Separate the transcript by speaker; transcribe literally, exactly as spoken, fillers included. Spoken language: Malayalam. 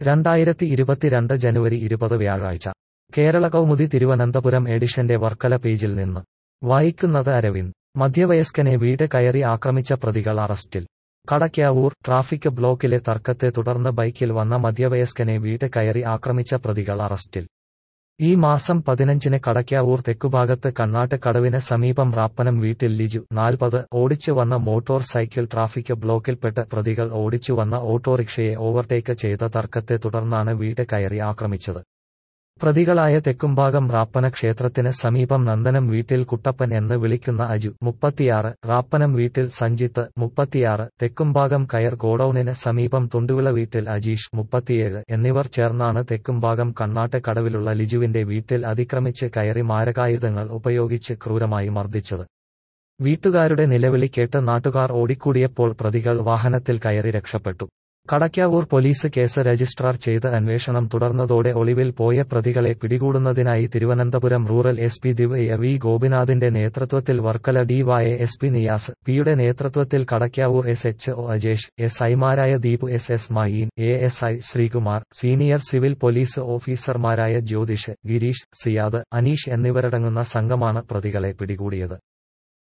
Speaker 1: രണ്ടായിരത്തി ഇരുപത്തിരണ്ട് ജനുവരി ഇരുപത് വ്യാഴാഴ്ച കേരള കൗമുദി തിരുവനന്തപുരം എഡിഷന്റെ വർക്കല പേജിൽ നിന്ന് വായിക്കുന്നത് അരവിന്ദ്. മധ്യവയസ്കനെ വീട് കയറി ആക്രമിച്ച പ്രതികൾ അറസ്റ്റിൽ. കടയ്ക്കാവൂർ ട്രാഫിക് ബ്ലോക്കിലെ തർക്കത്തെ തുടർന്ന് ബൈക്കിൽ വന്ന മധ്യവയസ്കനെ വീട് കയറി ആക്രമിച്ച പ്രതികൾ അറസ്റ്റിൽ. ഈ മാസം പതിനഞ്ചിന് കടയ്ക്കാവൂർ തെക്കുഭാഗത്ത് കണ്ണാട്ട് കടവിന് സമീപം റാപ്പനം വീട്ടിൽ ലിജു, നാൽപ്പത്, ഓടിച്ചു വന്ന മോട്ടോർ സൈക്കിൾ ട്രാഫിക് ബ്ലോക്കിൽപ്പെട്ട് പ്രതികൾ ഓടിച്ചു വന്ന ഓട്ടോറിക്ഷയെ ഓവർടേക്ക് ചെയ്ത തർക്കത്തെ തുടർന്നാണ് വീട് കയറി ആക്രമിച്ചത്. പ്രതികളായ തെക്കുംഭാഗം റാപ്പന ക്ഷേത്രത്തിന് സമീപം നന്ദനം വീട്ടിൽ കുട്ടപ്പൻ എന്ന് വിളിക്കുന്ന അജു, മുപ്പത്തിയാറ്, റാപ്പനം വീട്ടിൽ സഞ്ജിത്ത്, മുപ്പത്തിയാറ്, തെക്കുംഭാഗം കയർ ഗോഡൌണിന് സമീപം തുണ്ടുവിള വീട്ടിൽ അജീഷ്, മുപ്പത്തിയേഴ് എന്നിവർ ചേർന്നാണ് തെക്കുംഭാഗം കണ്ണാട്ട് കടവിലുള്ള ലിജുവിന്റെ വീട്ടിൽ അതിക്രമിച്ച് കയറി മാരകായുധങ്ങൾ ഉപയോഗിച്ച് ക്രൂരമായി മർദ്ദിച്ചത്. വീട്ടുകാരുടെ നിലവിളി കേട്ട് നാട്ടുകാർ ഓടിക്കൂടിയപ്പോൾ പ്രതികൾ വാഹനത്തിൽ കയറി രക്ഷപ്പെട്ടു. കടയ്ക്കാവൂർ പോലീസ് കേസ് രജിസ്റ്റർ ചെയ്ത് അന്വേഷണം തുടർന്നതോടെ ഒളിവിൽ പോയ പ്രതികളെ പിടികൂടുന്നതിനായി Thiruvananthapuram rural S P Divya V ഗോപിനാഥിന്റെ നേതൃത്വത്തിൽ Varkala D Y S P Niyas പിയുടെ നേതൃത്വത്തിൽ Kadakkavoor S H O Ajesh, S ഐമാരായ Deepu, S S Mayeen, A S I Sreekumar, senior civil police ഓഫീസർമാരായ ജ്യോതിഷ്, ഗിരീഷ്, സിയാദ്, അനീഷ് എന്നിവരടങ്ങുന്ന സംഘമാണ് പ്രതികളെ പിടികൂടിയത്.